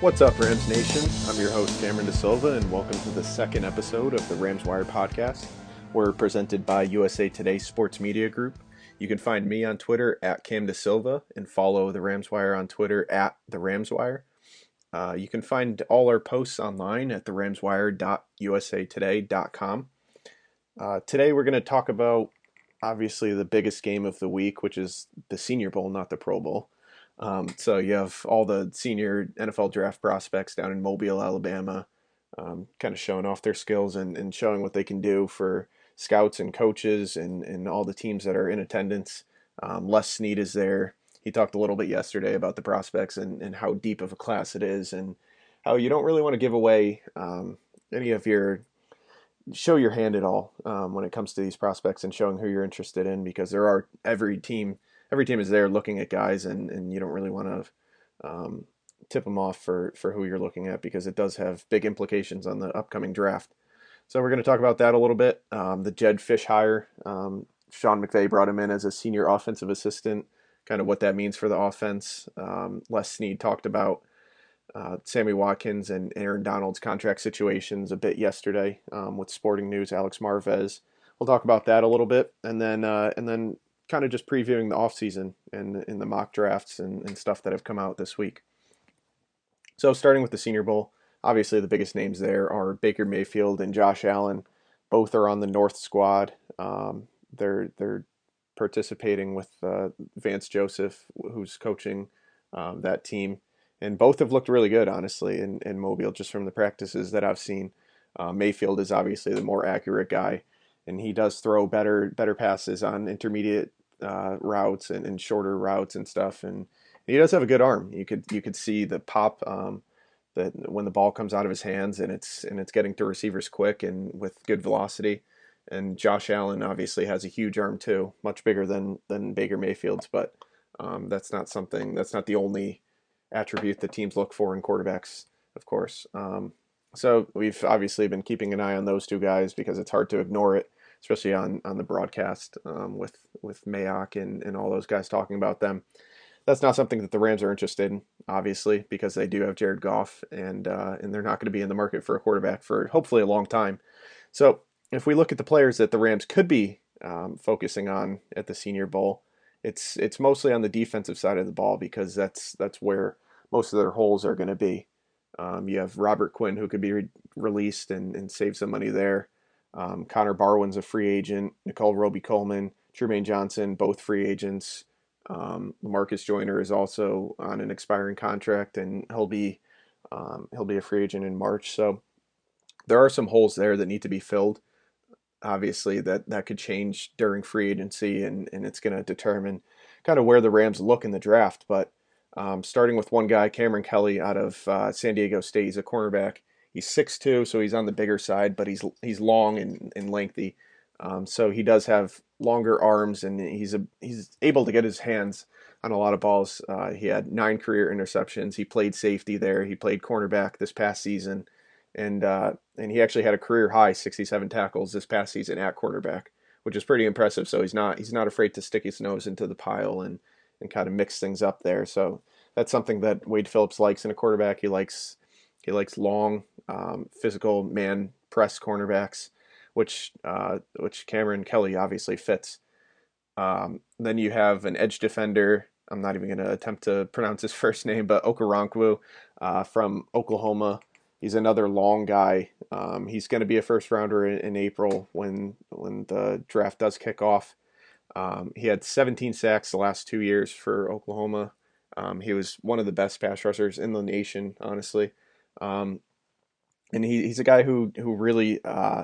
What's up, Rams Nation? I'm your host, Cameron De Silva, and welcome to the second episode of the Rams Wire podcast. We're presented by USA Today Sports Media Group. You can find me on Twitter at Cam De Silva and follow the Rams Wire on Twitter at the Rams Wire. You can find all our posts online at theramswire.usatoday.com. Today we're going to talk about obviously the biggest game of the week, which is the Senior Bowl, not the Pro Bowl. So you have all the senior NFL draft prospects down in Mobile, Alabama, kind of showing off their skills and showing what they can do for scouts and coaches and all the teams that are in attendance. Les Snead is there. He talked a little bit yesterday about the prospects and how deep of a class it is and how you don't really want to give away any of show your hand at all when it comes to these prospects and showing who you're interested in, because there are every team is there looking at guys, and you don't really want to tip them off for who you're looking at, because it does have big implications on the upcoming draft. So we're going to talk about that a little bit. The Jedd Fisch hire, Sean McVay brought him in as a senior offensive assistant, kind of what that means for the offense. Les Snead talked about Sammy Watkins and Aaron Donald's contract situations a bit yesterday with Sporting News. Alex Marvez. We'll talk about that a little bit, and then kind of just previewing the offseason and in the mock drafts and stuff that have come out this week. So starting with the Senior Bowl, obviously the biggest names there are Baker Mayfield and Josh Allen. Both are on the North squad. They're participating with Vance Joseph, who's coaching that team. And both have looked really good, honestly, in Mobile, just from the practices that I've seen. Mayfield is obviously the more accurate guy, and he does throw better passes on intermediate routes and shorter routes and stuff. And he does have a good arm. You could see the pop that when the ball comes out of his hands and it's getting to receivers quick and with good velocity. And Josh Allen obviously has a huge arm too, much bigger than Baker Mayfield's, but that's not the only attribute that teams look for in quarterbacks, of course. So we've obviously been keeping an eye on those two guys because it's hard to ignore it, especially on the broadcast with Mayock and all those guys talking about them. That's not something that the Rams are interested in, obviously, because they do have Jared Goff, and they're not going to be in the market for a quarterback for hopefully a long time. So if we look at the players that the Rams could be focusing on at the Senior Bowl, it's mostly on the defensive side of the ball, because that's where most of their holes are going to be. You have Robert Quinn, who could be released and save some money there. Connor Barwin's a free agent. Nicole Roby-Coleman, Trumaine Johnson, both free agents. Marcus Joyner is also on an expiring contract, and he'll be a free agent in March. So there are some holes there that need to be filled. Obviously, that could change during free agency, and it's going to determine kind of where the Rams look in the draft. But starting with one guy, Cameron Kelly out of San Diego State. He's a cornerback. He's 6'2", so he's on the bigger side, but he's long and lengthy. So he does have longer arms, and he's able to get his hands on a lot of balls. He had 9 career interceptions. He played safety there. He played cornerback this past season, and he actually had a career high 67 tackles this past season at quarterback, which is pretty impressive. So he's not afraid to stick his nose into the pile and kind of mix things up there. So that's something that Wade Phillips likes in a quarterback. He likes long, physical man press cornerbacks, which Cameron Kelly obviously fits. Then you have an edge defender. I'm not even going to attempt to pronounce his first name, but Okoronkwo from Oklahoma. He's another long guy. He's going to be a first rounder in April when the draft does kick off. He had 17 sacks the last 2 years for Oklahoma. He was one of the best pass rushers in the nation, honestly. And he's a guy who really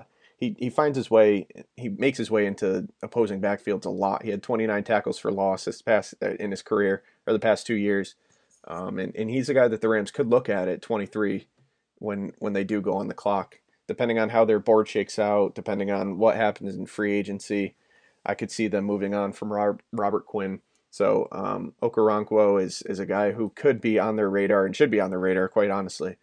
he finds his way. He makes his way into opposing backfields a lot. He had 29 tackles for loss in his career, or the past 2 years. And he's a guy that the Rams could look at 23 when they do go on the clock, depending on how their board shakes out, depending on what happens in free agency. I could see them moving on from Robert Quinn. So Okoronkwo is a guy who could be on their radar and should be on their radar, quite honestly.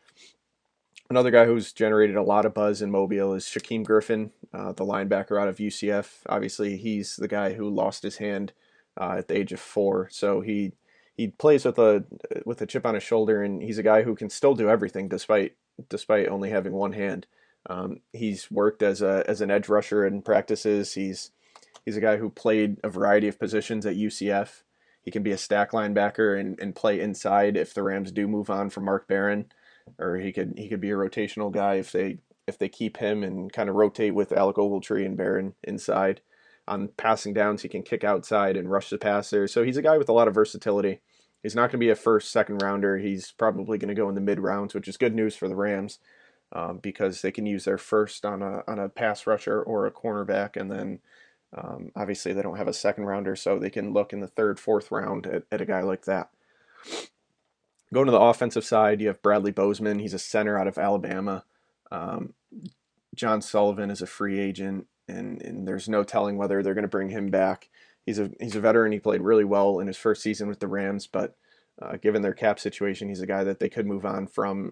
Another guy who's generated a lot of buzz in Mobile is Shaquem Griffin, the linebacker out of UCF. Obviously, he's the guy who lost his hand at the age of 4, so he he plays with a chip on his shoulder, and he's a guy who can still do everything despite only having one hand. He's worked as an edge rusher in practices. He's a guy who played a variety of positions at UCF. He can be a stack linebacker and play inside if the Rams do move on from Mark Barron, or he could be a rotational guy if they keep him and kind of rotate with Alec Ogletree and Barron inside. On passing downs, he can kick outside and rush the passer. So he's a guy with a lot of versatility. He's not going to be a first, second rounder. He's probably going to go in the mid rounds, which is good news for the Rams because they can use their first on a pass rusher or a cornerback, and then obviously they don't have a second rounder, so they can look in the third, fourth round at a guy like that. Going to the offensive side, you have Bradley Bozeman. He's a center out of Alabama. Um, John Sullivan is a free agent, and there's no telling whether they're going to bring him back. He's a veteran. He played really well in his first season with the Rams, but given their cap situation, he's a guy that they could move on from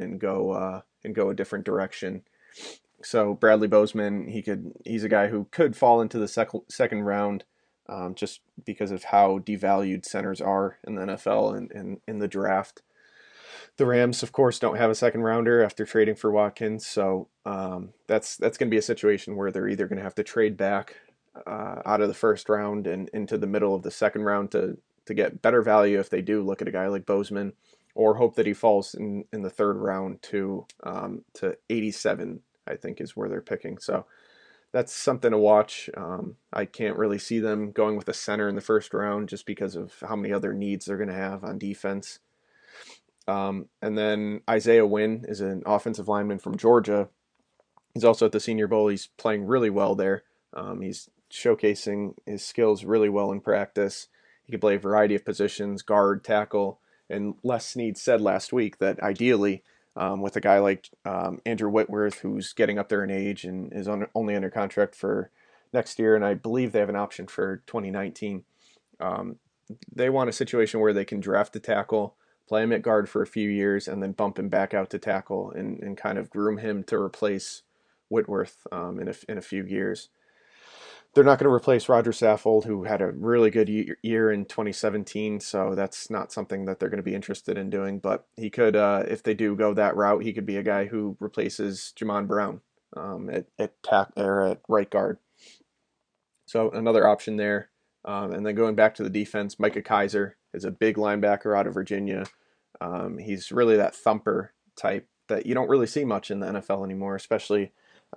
and go a different direction. So Bradley Bozeman, he's a guy who could fall into the second round, just because of how devalued centers are in the NFL and in the draft. The Rams, of course, don't have a second rounder after trading for Watkins, so that's going to be a situation where they're either going to have to trade back out of the first round and into the middle of the second round to get better value if they do look at a guy like Bozeman, or hope that he falls in the third round to 87. I think is where they're picking. So that's something to watch. I can't really see them going with a center in the first round just because of how many other needs they're going to have on defense. And then Isaiah Wynn is an offensive lineman from Georgia. He's also at the Senior Bowl. He's playing really well there. He's showcasing his skills really well in practice. He can play a variety of positions, guard, tackle, and Les Snead said last week that ideally, with a guy like Andrew Whitworth, who's getting up there in age and is only under contract for next year, and I believe they have an option for 2019. Um, they want a situation where they can draft a tackle, play him at guard for a few years, and then bump him back out to tackle and kind of groom him to replace Whitworth in a few years. They're not going to replace Roger Saffold, who had a really good year in 2017, so that's not something that they're going to be interested in doing. But he could, if they do go that route, he could be a guy who replaces Jamon Brown or at right guard. So another option there. And then going back to the defense, Micah Kiser is a big linebacker out of Virginia. He's really that thumper type that you don't really see much in the NFL anymore, especially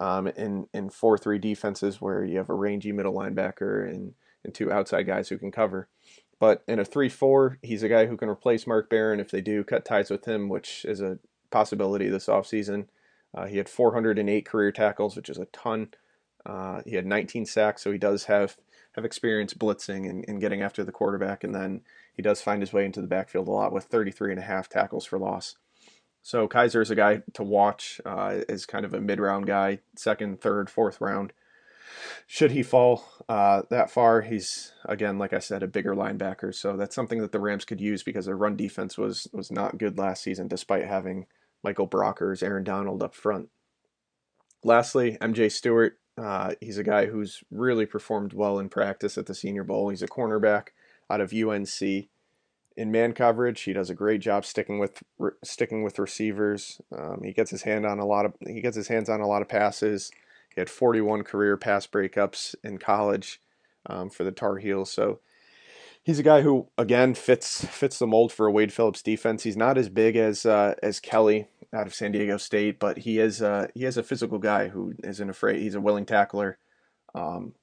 in 4-3 defenses where you have a rangy middle linebacker and two outside guys who can cover. But in a 3-4, he's a guy who can replace Mark Barron if they do cut ties with him, which is a possibility this offseason. He had 408 career tackles, which is a ton. He had 19 sacks, so he does have experience blitzing and getting after the quarterback, and then he does find his way into the backfield a lot with 33 and a half tackles for loss. So Kiser is a guy to watch as kind of a mid-round guy, second, third, fourth round. Should he fall that far, he's, again, like I said, a bigger linebacker. So that's something that the Rams could use because their run defense was not good last season, despite having Michael Brockers, Aaron Donald up front. Lastly, MJ Stewart. He's a guy who's really performed well in practice at the Senior Bowl. He's a cornerback out of UNC. In man coverage, he does a great job sticking with receivers. He gets his hands on a lot of passes. He had 41 career pass breakups in college for the Tar Heels. So he's a guy who again fits the mold for a Wade Phillips defense. He's not as big as Kelly out of San Diego State, but he is a physical guy who isn't afraid. He's a willing tackler. Um,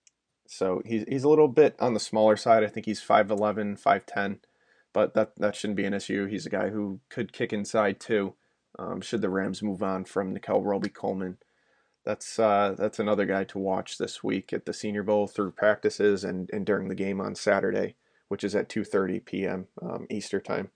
so he's a little bit on the smaller side. I think he's 5'11", 5'10", but that shouldn't be an issue. He's a guy who could kick inside too. Should the Rams move on from Nickel Roby-Coleman. That's another guy to watch this week at the Senior Bowl through practices and during the game on Saturday, which is at 2:30 p.m. Easter time.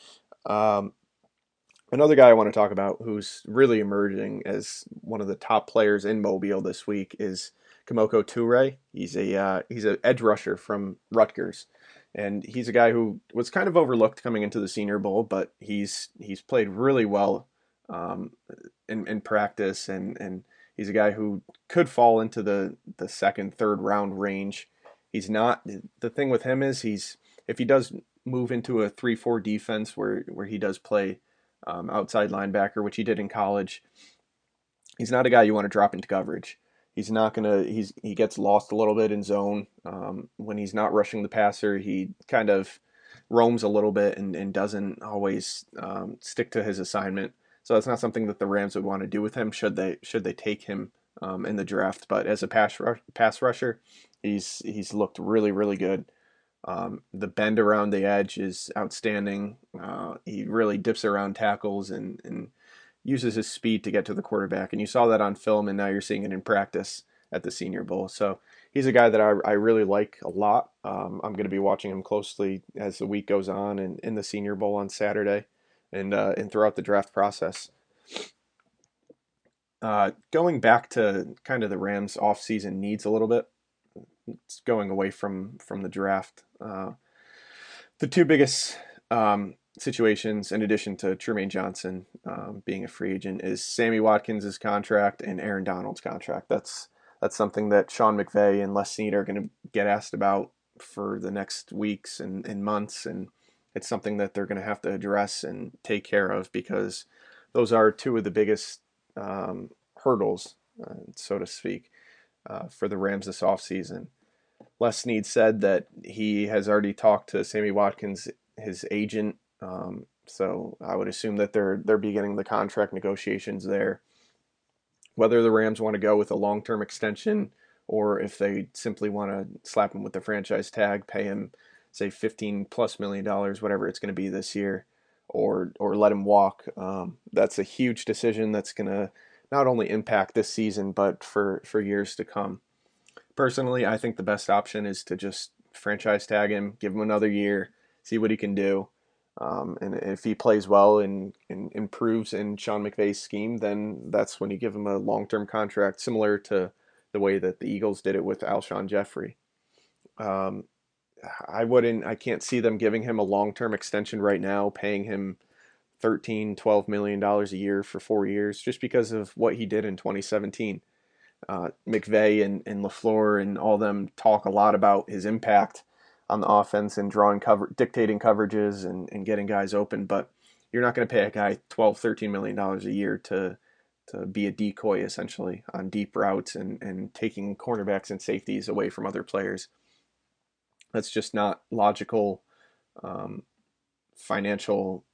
Um, Another guy I want to talk about who's really emerging as one of the top players in Mobile this week is Kemoko Turay. He's an edge rusher from Rutgers, and he's a guy who was kind of overlooked coming into the Senior Bowl, but he's played really well um, in practice, and he's a guy who could fall into the second, third round range. He's not. The thing with him is if he does move into a 3-4 defense where he does play outside linebacker, which he did in college. He's not a guy you want to drop into coverage. He's not gonna. He gets lost a little bit in zone when he's not rushing the passer. He kind of roams a little bit and doesn't always stick to his assignment. So that's not something that the Rams would want to do with him should they take him in the draft. But as a pass rusher, he's looked really good. The bend around the edge is outstanding. He really dips around tackles and uses his speed to get to the quarterback. And you saw that on film, and now you're seeing it in practice at the Senior Bowl. So he's a guy that I really like a lot. I'm going to be watching him closely as the week goes on and in the Senior Bowl on Saturday and throughout the draft process. Going back to kind of the Rams' offseason needs a little bit, it's going away from the draft. The two biggest situations, in addition to Trumaine Johnson being a free agent, is Sammy Watkins' contract and Aaron Donald's contract. That's something that Sean McVay and Les Snead are going to get asked about for the next weeks and months, and it's something that they're going to have to address and take care of because those are two of the biggest hurdles, so to speak, for the Rams this offseason. Les Snead said that he has already talked to Sammy Watkins, his agent, so I would assume that they're beginning the contract negotiations there. Whether the Rams want to go with a long-term extension or if they simply want to slap him with the franchise tag, pay him say $15+ million, whatever it's going to be this year, or let him walk. That's a huge decision that's going to not only impact this season but for years to come. Personally, I think the best option is to just franchise tag him, give him another year, see what he can do. And if he plays well and improves in Sean McVay's scheme, then that's when you give him a long-term contract, similar to the way that the Eagles did it with Alshon Jeffrey. Um, I can't see them giving him a long-term extension right now, paying him $13-12 million a year for 4 years, just because of what he did in 2017. McVay and LaFleur and all them talk a lot about his impact on the offense and dictating coverages and getting guys open, but you're not going to pay a guy $12-13 million a year to be a decoy essentially on deep routes and taking cornerbacks and safeties away from other players. That's just not logical financial.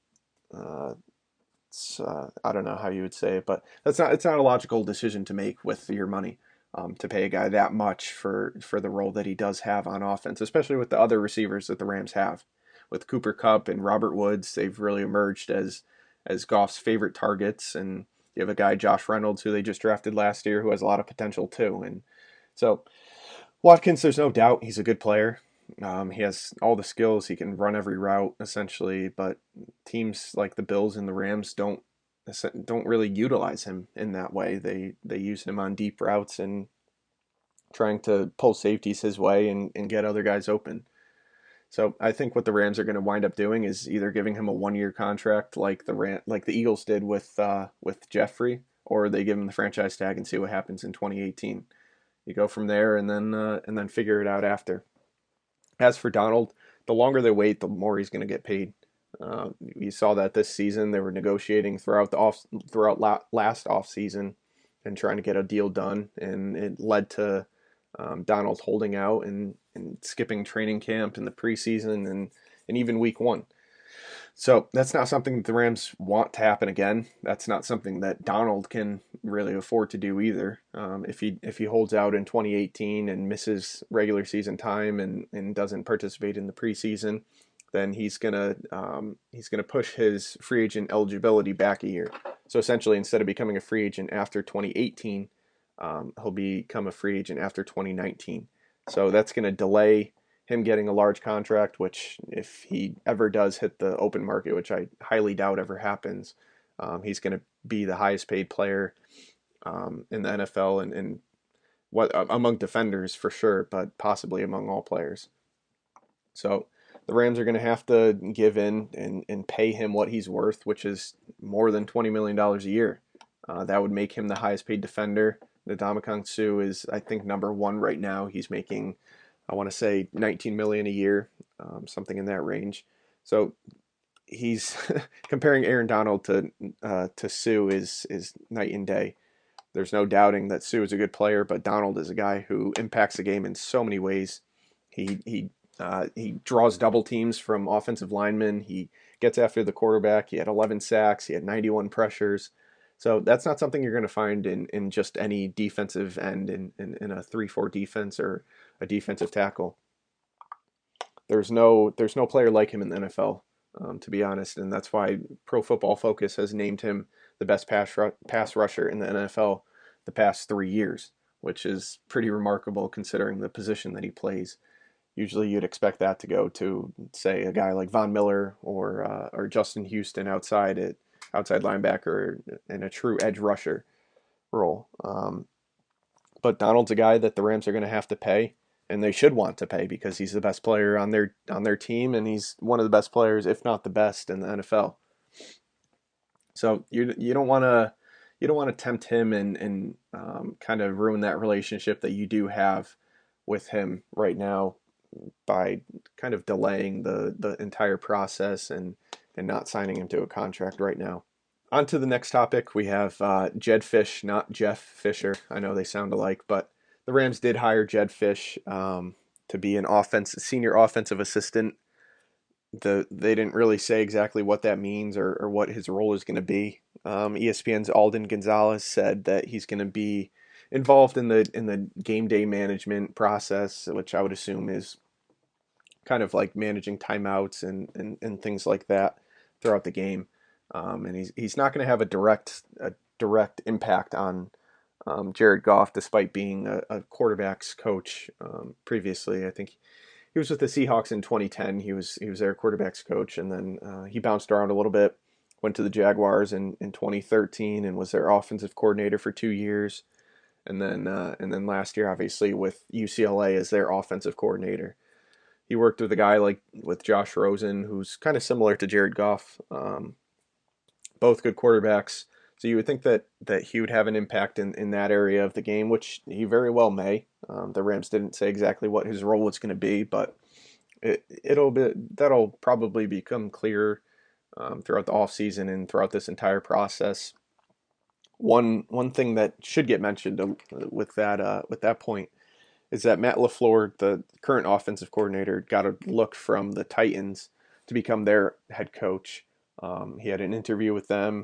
I don't know how you would say it, but it's not a logical decision to make with your money. To pay a guy that much for the role that he does have on offense, especially with the other receivers that the Rams have. With Cooper Kupp and Robert Woods, they've really emerged as Goff's favorite targets, and you have a guy, Josh Reynolds, who they just drafted last year, who has a lot of potential too. And so Watkins, there's no doubt he's a good player. He has all the skills. He can run every route essentially, but teams like the Bills and the Rams don't really utilize him in that way. They use him on deep routes and trying to pull safeties his way and get other guys open. So I think what the Rams are going to wind up doing is either giving him a 1-year contract like the Eagles did with Jeffrey, or they give him the franchise tag and see what happens in 2018. You go from there and then figure it out after. As for Donald, the longer they wait, the more he's going to get paid. You saw that this season. They were negotiating throughout last off season and trying to get a deal done, and it led to Donald holding out and skipping training camp in the preseason and even week 1. So that's not something that the Rams want to happen again. That's not something that Donald can really afford to do either. If he holds out in 2018 and misses regular season time and doesn't participate in the preseason, then he's gonna push his free agent eligibility back a year. So essentially, instead of becoming a free agent after 2018, he'll become a free agent after 2019. So that's going to delay him getting a large contract, which if he ever does hit the open market, which I highly doubt ever happens, he's going to be the highest paid player in the NFL and what among defenders for sure, but possibly among all players. So the Rams are going to have to give in and pay him what he's worth, which is more than $20 million a year. That would make him the highest paid defender. Ndamukong Suh is, I think, number 1 right now. He's making, I want to say, $19 million a year, something in that range. So he's comparing Aaron Donald to Sue is night and day. There's no doubting that Sue is a good player, but Donald is a guy who impacts the game in so many ways. He draws double teams from offensive linemen. He gets after the quarterback. He had 11 sacks. He had 91 pressures. So that's not something you're going to find in just any defensive end in a 3-4 defense or a defensive tackle. There's no player like him in the NFL, to be honest, and that's why Pro Football Focus has named him the best pass rusher in the NFL the past 3 years, which is pretty remarkable considering the position that he plays. Usually, you'd expect that to go to, say, a guy like Von Miller or Justin Houston outside linebacker in a true edge rusher role. But Donald's a guy that the Rams are going to have to pay, and they should want to pay because he's the best player on their team, and he's one of the best players, if not the best, in the NFL. So you don't want to tempt him and kind of ruin that relationship that you do have with him right now by kind of delaying the entire process and not signing him to a contract right now. On to the next topic. We have Jedd Fisch, not Jeff Fisher. I know they sound alike, but the Rams did hire Jedd Fisch to be an senior offensive assistant. They didn't really say exactly what that means or what his role is going to be. ESPN's Alden Gonzalez said that he's going to be involved in the game day management process, which I would assume is kind of like managing timeouts and things like that throughout the game. And he's not going to have a direct impact on Jared Goff, despite being a quarterbacks coach previously. I think he was with the Seahawks in 2010. He was their quarterbacks coach, and then he bounced around a little bit. Went to the Jaguars in 2013 and was their offensive coordinator for 2 years, and then last year, obviously, with UCLA as their offensive coordinator. He worked with a guy like with Josh Rosen, who's kind of similar to Jared Goff. Both good quarterbacks. So you would think that he would have an impact in that area of the game, which he very well may. The Rams didn't say exactly what his role was going to be, but that'll probably become clearer throughout the offseason and throughout this entire process. One thing that should get mentioned with that point is that Matt LaFleur, the current offensive coordinator, got a look from the Titans to become their head coach. He had an interview with them.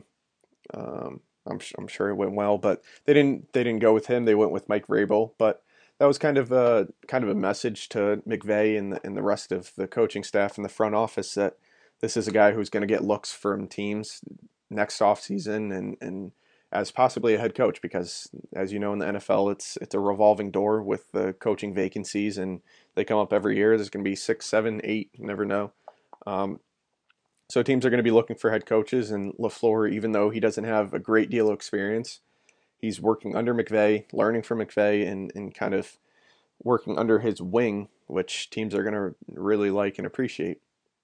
I'm sure it went well, but they didn't go with him. They went with Mike Vrabel. But that was kind of a message to McVay and the rest of the coaching staff in the front office that this is a guy who's going to get looks from teams next offseason and as possibly a head coach, because as you know in the NFL it's a revolving door with the coaching vacancies, and they come up every year. There's going to be 6, 7, 8, you never know. Um, so teams are going to be looking for head coaches, and LaFleur, even though he doesn't have a great deal of experience, he's working under McVay, learning from McVay, and kind of working under his wing, which teams are going to really like and appreciate.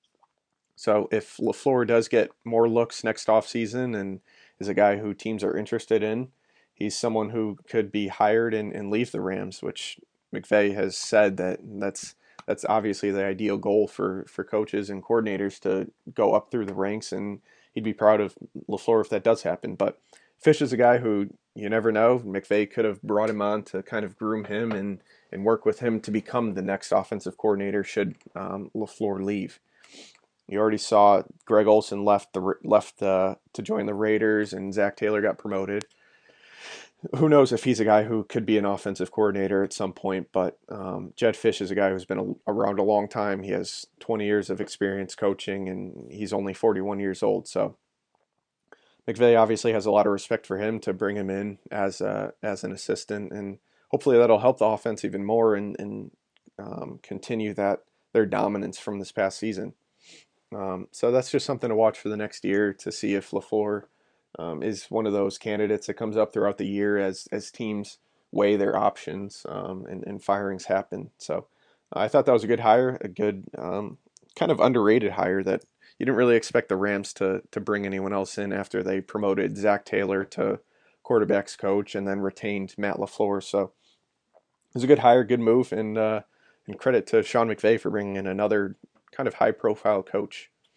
So if LaFleur does get more looks next offseason and is a guy who teams are interested in, he's someone who could be hired and leave the Rams, which McVay has said that's obviously the ideal goal for coaches and coordinators to go up through the ranks, and he'd be proud of LaFleur if that does happen. But Fish is a guy who you never know. McVay could have brought him on to kind of groom him and work with him to become the next offensive coordinator should LaFleur leave. You already saw Greg Olson left to join the Raiders, and Zach Taylor got promoted. Who knows if he's a guy who could be an offensive coordinator at some point? But Jedd Fisch is a guy who's been around a long time. He has 20 years of experience coaching, and he's only 41 years old. So McVay obviously has a lot of respect for him to bring him in as an assistant, and hopefully that'll help the offense even more and continue their dominance from this past season. So that's just something to watch for the next year to see if LaFleur is one of those candidates that comes up throughout the year as teams weigh their options and firings happen. So I thought that was a good hire, a good kind of underrated hire that you didn't really expect the Rams to bring anyone else in after they promoted Zach Taylor to quarterbacks coach and then retained Matt LaFleur. So it was a good hire, good move, and credit to Sean McVay for bringing in another kind of high profile coach.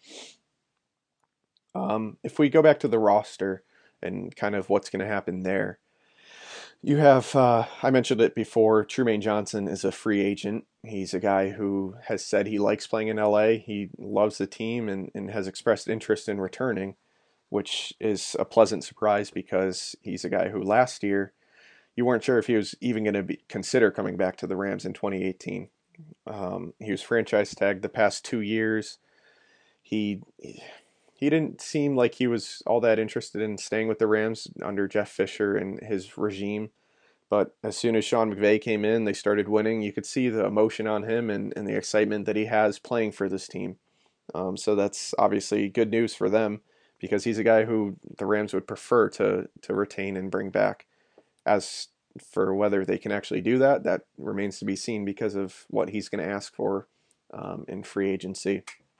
If we go back to the roster and kind of what's going to happen there, you have, I mentioned it before, Trumaine Johnson is a free agent. He's a guy who has said he likes playing in LA. He loves the team and has expressed interest in returning, which is a pleasant surprise because he's a guy who last year you weren't sure if he was even going to consider coming back to the Rams in 2018. He was franchise tagged the past 2 years. He he didn't seem like he was all that interested in staying with the Rams under Jeff Fisher and his regime. But as soon as Sean McVay came in, they started winning. You could see the emotion on him and the excitement that he has playing for this team. So that's obviously good news for them because he's a guy who the Rams would prefer to retain and bring back. As for whether they can actually do that, that remains to be seen because of what he's going to ask for in free agency.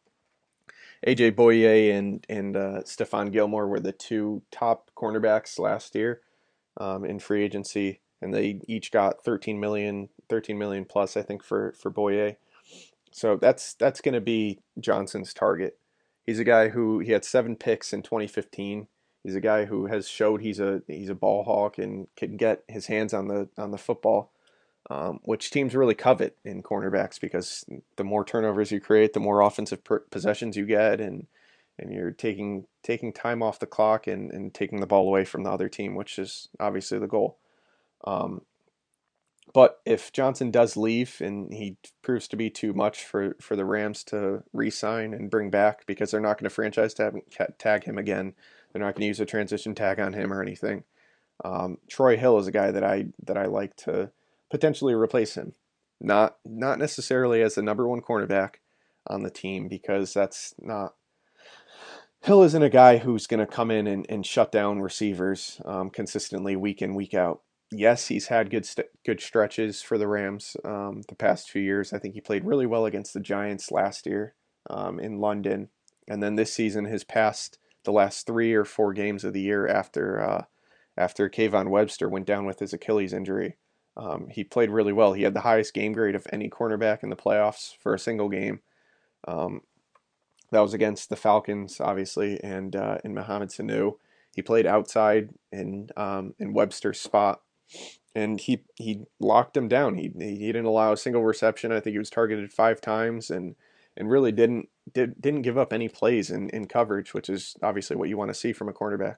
AJ Boye and Stephon Gilmore were the two top cornerbacks last year in free agency, and they each got 13 million plus, I think, for Boye. So that's going to be Johnson's target. He's a guy who he had 7 picks in 2015. He's a guy who has showed he's a ball hawk and can get his hands on the football, which teams really covet in cornerbacks because the more turnovers you create, the more offensive possessions you get, and you're taking time off the clock and taking the ball away from the other team, which is obviously the goal. Um, but if Johnson does leave and he proves to be too much for the Rams to re-sign and bring back because they're not going to franchise tag him again, they're not going to use a transition tag on him or anything. Troy Hill is a guy that I like to potentially replace him. Not necessarily as the number one cornerback on the team because that's not Hill isn't a guy who's going to come in and shut down receivers consistently week in week out. Yes, he's had good stretches for the Rams the past few years. I think he played really well against the Giants last year in London, and then this season has passed the last 3 or 4 games of the year after Kayvon Webster went down with his Achilles injury. He played really well. He had the highest game grade of any cornerback in the playoffs for a single game. Um, that was against the Falcons, obviously, and in Mohamed Sanu. He played outside in Webster's spot, and he locked him down. He didn't allow a single reception. I think he was targeted 5 times, and really didn't give up any plays in coverage, which is obviously what you want to see from a cornerback.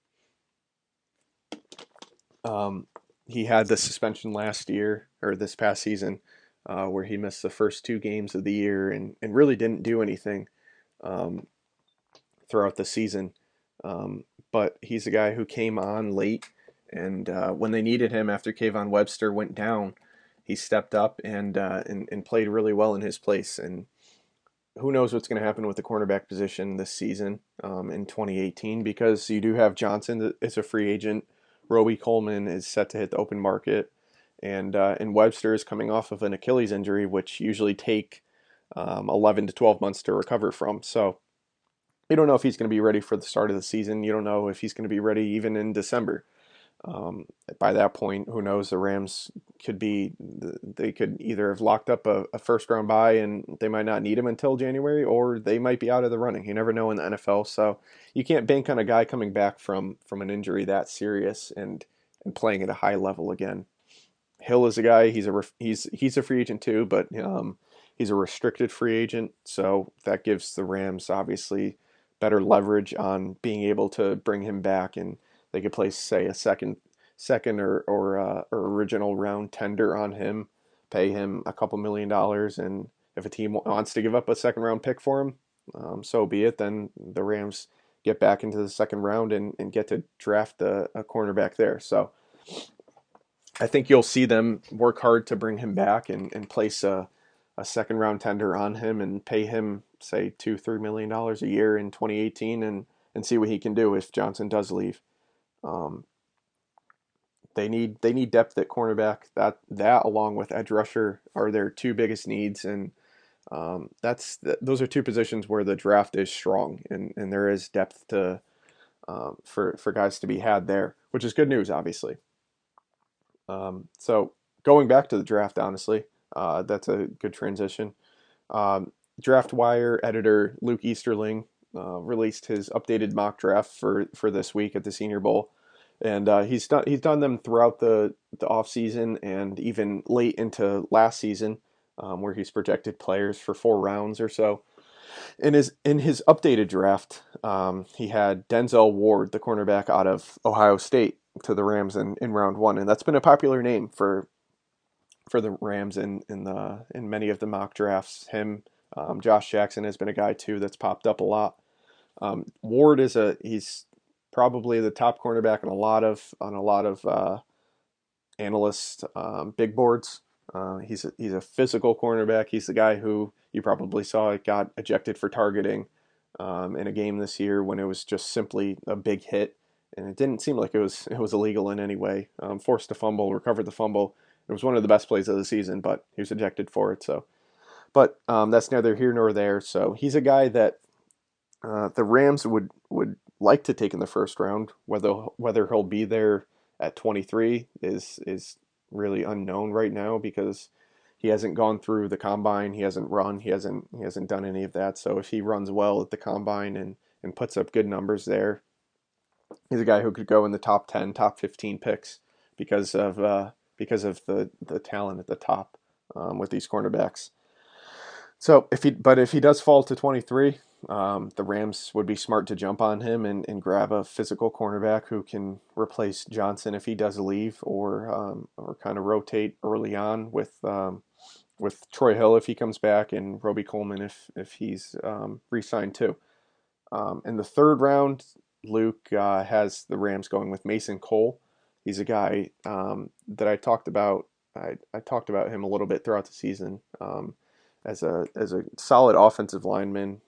Um, he had the suspension last year or this past season, where he missed the first 2 games of the year and really didn't do anything um, throughout the season. But he's a guy who came on late, and when they needed him after Kayvon Webster went down, he stepped up and played really well in his place. And who knows what's going to happen with the cornerback position this season in 2018 because you do have Johnson that is a free agent. Roby Coleman is set to hit the open market, and Webster is coming off of an Achilles injury, which usually take 11 to 12 months to recover from. So you don't know if he's going to be ready for the start of the season. You don't know if he's going to be ready even in December. Um, by that point, who knows? The Rams they could either have locked up a first round bye and they might not need him until January, or they might be out of the running. You never know in the NFL, so you can't bank on a guy coming back from an injury that serious and playing at a high level again. Hill is a guy. He's a free agent too, but he's a restricted free agent, so that gives the Rams obviously better leverage on being able to bring him back, and they could place say a second or original round tender on him, pay him a couple $1 million, and if a team wants to give up a second round pick for him, so be it. Then the Rams get back into the second round and get to draft a cornerback there. So I think you'll see them work hard to bring him back and place a second round tender on him and pay him say $2-3 million a year in 2018 and see what he can do if Johnson does leave. Um, they need depth at cornerback. That along with edge rusher are their two biggest needs, and those are two positions where the draft is strong and there is depth to for guys to be had there, which is good news, obviously. So going back to the draft, honestly, that's a good transition. Um, Draft Wire editor Luke Easterling released his updated mock draft for this week at the Senior Bowl, and he's done them throughout the off season and even late into last season, where he's projected players for 4 rounds or so. In his updated draft, he had Denzel Ward, the cornerback out of Ohio State, to the Rams in round one, and that's been a popular name for the Rams in many of the mock drafts. Him, Josh Jackson has been a guy too that's popped up a lot. Ward he's probably the top cornerback on a lot of analyst big boards. He's a physical cornerback. He's the guy who you probably saw got ejected for targeting in a game this year when it was just simply a big hit, and it didn't seem like it was illegal in any way. Forced a fumble, recovered the fumble. It was one of the best plays of the season, but he was ejected for it. So, but that's neither here nor there. So he's a guy that the Rams would like to take in the first round. Whether he'll be there at 23 is really unknown right now because he hasn't gone through the combine. He hasn't run. He hasn't done any of that. So if he runs well at the combine and puts up good numbers there, he's a guy who could go in the top 10, top 15 picks because of the talent at the top with these cornerbacks. So if he does fall to 23, the Rams would be smart to jump on him and grab a physical cornerback who can replace Johnson if he does leave, or kind of rotate early on with Troy Hill if he comes back, and Roby Coleman if he's re-signed too. In the third round, Luke has the Rams going with Mason Cole. He's a guy that I talked about. I talked about him a little bit throughout the season. As a solid offensive lineman.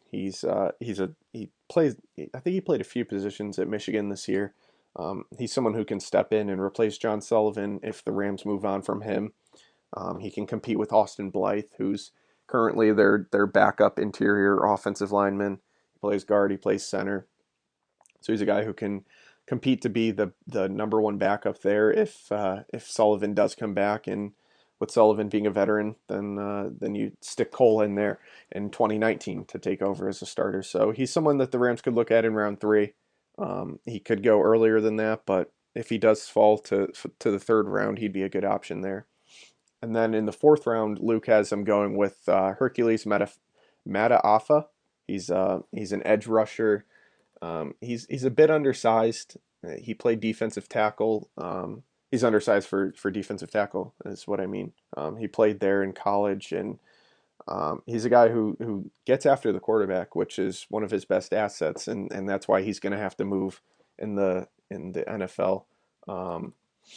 He plays. I think he played a few positions at Michigan this year. He's someone who can step in and replace John Sullivan if the Rams move on from him. He can compete with Austin Blythe, who's currently their backup interior offensive lineman. He plays guard. He plays center. So he's a guy who can compete to be the number one backup there if Sullivan does come back. And with Sullivan being a veteran, then you stick Cole in there in 2019 to take over as a starter. So he's someone that the Rams could look at in round three. He could go earlier than that, but if he does fall to the third round, he'd be a good option there. And then in the fourth round, Luke has him going with Hercules Mataafa. He's an edge rusher. He's a bit undersized. He played defensive tackle. He's undersized for defensive tackle, is what I mean. He played there in college, and he's a guy who gets after the quarterback, which is one of his best assets, and that's why he's going to have to move in the NFL. Um,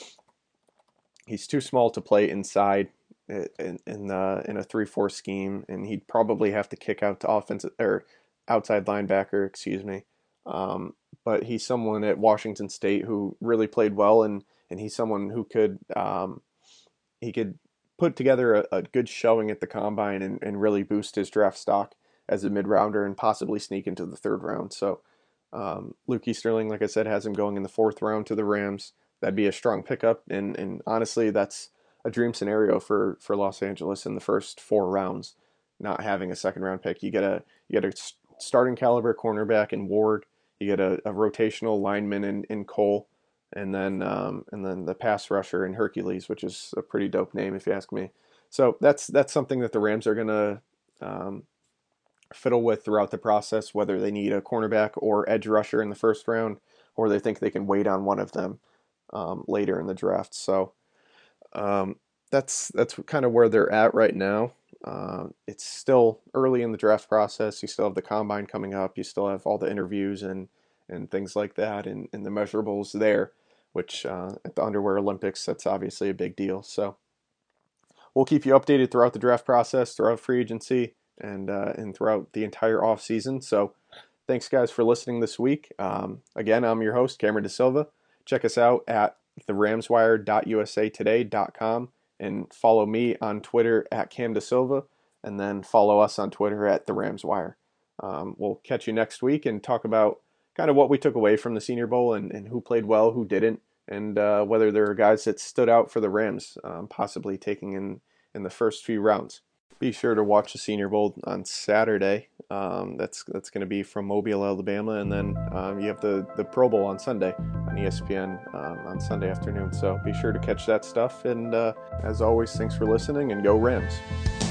he's too small to play inside in a 3-4 scheme, and he'd probably have to kick out to offensive or outside linebacker, excuse me. But he's someone at Washington State who really played well, and he's someone who he could put together a good showing at the combine and really boost his draft stock as a mid rounder and possibly sneak into the third round. So Luke Easterling, like I said, has him going in the fourth round to the Rams. That'd be a strong pickup, and honestly, that's a dream scenario for Los Angeles in the first 4 rounds, not having a second round pick. You get a starting caliber cornerback in Ward. You get a rotational lineman in Cole, and then the pass rusher in Hercules, which is a pretty dope name if you ask me. So that's something that the Rams are gonna um, fiddle with throughout the process, whether they need a cornerback or edge rusher in the first round, or they think they can wait on one of them later in the draft. So um, that's kind of where they're at right now. It's still early in the draft process. You still have the combine coming up. You still have all the interviews and things like that, and the measurables there, which at the Underwear Olympics, that's obviously a big deal. So we'll keep you updated throughout the draft process, throughout free agency, and throughout the entire off season. So thanks, guys, for listening this week. Again, I'm your host, Cameron DaSilva. Check us out at theramswire.usatoday.com and follow me on Twitter at Cam DaSilva, and then follow us on Twitter at The Rams Wire. We'll catch you next week and talk about kind of what we took away from the Senior Bowl and who played well, who didn't, and whether there are guys that stood out for the Rams, possibly taking in the first few rounds. Be sure to watch the Senior Bowl on Saturday. That's going to be from Mobile, Alabama, and then you have the Pro Bowl on Sunday on ESPN on Sunday afternoon. So be sure to catch that stuff. And as always, thanks for listening, and go Rams.